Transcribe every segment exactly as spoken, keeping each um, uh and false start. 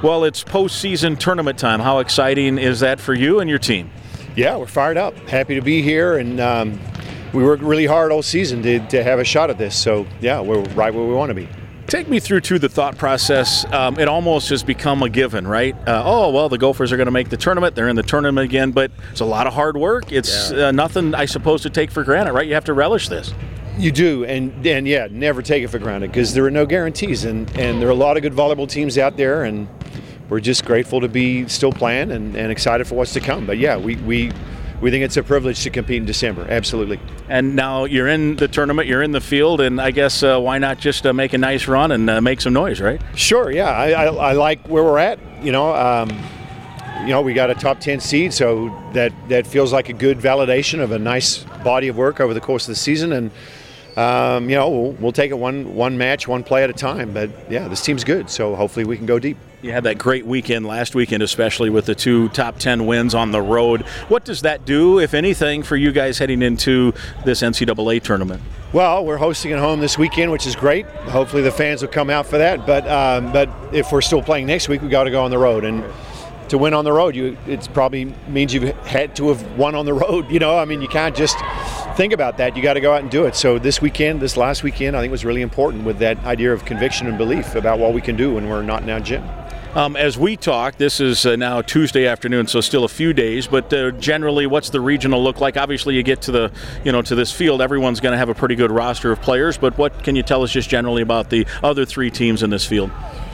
Well, it's postseason tournament time. How exciting is that for you and your team? Yeah, we're fired up. Happy to be here, and um, we worked really hard all season to, to have a shot at this. So, yeah, we're right where we want to be. Take me through to the thought process. Um, it almost has become a given, right? Uh, oh, well, the Gophers are going to make the tournament. They're in the tournament again, but it's a lot of hard work. It's yeah. uh, nothing, I suppose, to take for granted, right? You have to relish this. You do, and, and yeah, never take it for granted because there are no guarantees, and, and there are a lot of good volleyball teams out there, and we're just grateful to be still playing and, and excited for what's to come. But yeah, we, we we think it's a privilege to compete in December, absolutely. And now you're in the tournament, you're in the field, and I guess uh, why not just uh, make a nice run and uh, make some noise, right? Sure, yeah, I, I, I like where we're at. You know, um, you know, we got a top ten seed, so that, that feels like a good validation of a nice body of work over the course of the season, and Um, you know, we'll, we'll take it one one match, one play at a time. But, yeah, this team's good, so hopefully we can go deep. You had that great weekend last weekend, especially with the two top ten wins on the road. What does that do, if anything, for you guys heading into this N C double A tournament? Well, we're hosting at home this weekend, which is great. Hopefully the fans will come out for that. But um, but if we're still playing next week, we got to go on the road. And to win on the road, you it probably means you've had to have won on the road. You know, I mean, you can't just think about that. You got to go out and do it. So this weekend, this last weekend, I think was really important with that idea of conviction and belief about what we can do when we're not in our gym. Um, as we talk, this is uh, now Tuesday afternoon, so still a few days. But uh, generally, what's the regional look like? Obviously, you get to the, you know, to this field, everyone's going to have a pretty good roster of players. But what can you tell us just generally about the other three teams in this field?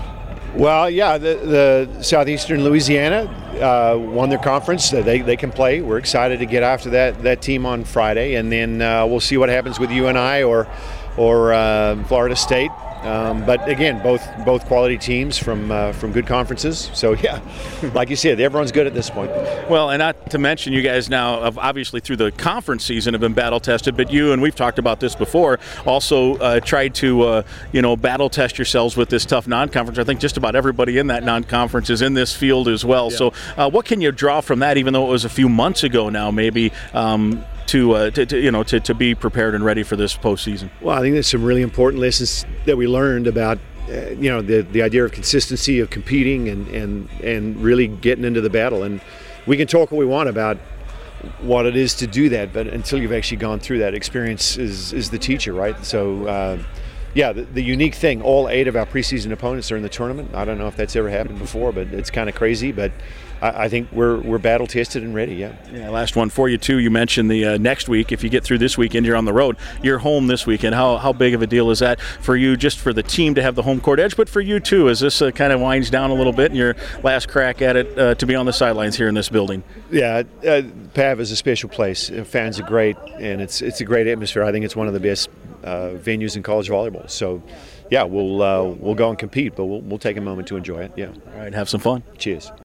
Well, yeah, the, the Southeastern Louisiana uh, won their conference. They they can play. We're excited to get after that that team on Friday, and then uh, we'll see what happens with U N I or or uh, Florida State. Um, but again, both both quality teams from uh, from good conferences. So yeah, like you said, everyone's good at this point. Well, and not to mention, you guys now, have obviously through the conference season, have been battle tested. But you, and we've talked about this before, also uh, tried to uh, you know battle test yourselves with this tough non-conference. I think just about everybody in that non-conference is in this field as well. Yeah. So uh, what can you draw from that? Even though it was a few months ago now, maybe. Um, To, uh, to, to you know to, to be prepared and ready for this postseason? Well, I think there's some really important lessons that we learned about uh, you know the the idea of consistency of competing and, and and really getting into the battle. And we can talk what we want about what it is to do that, but until you've actually gone through that, experience is is the teacher, right? So uh, yeah, the, the unique thing, all eight of our preseason opponents are in the tournament. I don't know if that's ever happened before, but it's kind of crazy. But I, I think we're we're battle tested and ready. Yeah. Yeah. Last one for you too. You mentioned the uh, next week. If you get through this weekend, you're on the road. You're home this weekend. How how big of a deal is that for you? Just for the team to have the home court edge, but for you too, as this uh, kind of winds down a little bit, and your last crack at it uh, to be on the sidelines here in this building. Yeah, uh, P A V is a special place. Fans are great, and it's it's a great atmosphere. I think it's one of the best uh, venues in college volleyball. So, yeah, we'll uh, we'll go and compete, but we'll we'll take a moment to enjoy it. Yeah. All right. Have some fun. Cheers.